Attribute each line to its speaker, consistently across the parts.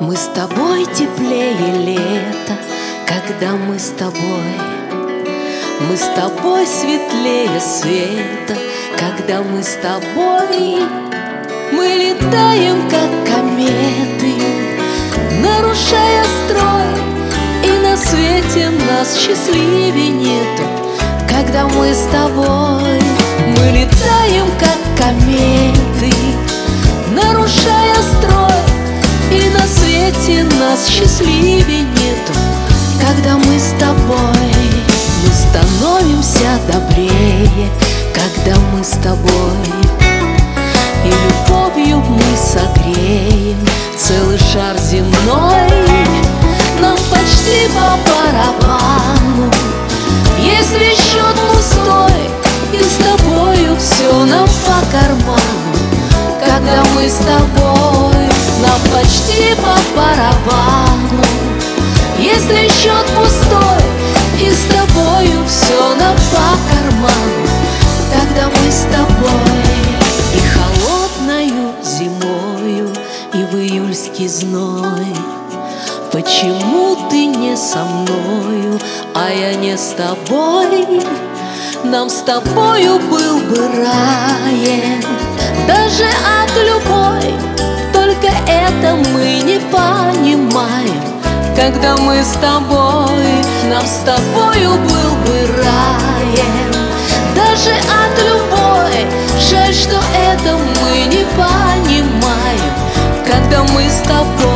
Speaker 1: Мы с тобой теплее лета, когда мы с тобой. Мы с тобой светлее света, когда мы с тобой. Мы летаем, как кометы, нарушая строй, и на свете нас счастливее нету, когда мы с тобой. Мы летаем, как кометы, нарушая строй, и на свете нас счастливее нету, когда мы с тобой. Мы становимся добрее, когда мы с тобой, и любовью мы согреем целый шар земной. Нам почти по барабану, если счет пустой, и с тобою все нам по карману, когда мы с тобой. Нам почти по барабану, если счет пустой, и с тобою все нам по карману, когда мы с тобой. И холодною зимою, и в июльский зной. Почему ты не со мною, а я не с тобой? Нам с тобою был бы рай, даже от любой. Только это мы не понимаем, когда мы с тобой. Нам с тобою был бы рай, даже от любой. Жаль, что это мы не понимаем, когда мы с тобой.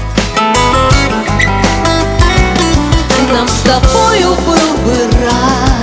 Speaker 1: Нам с тобою был бы рай,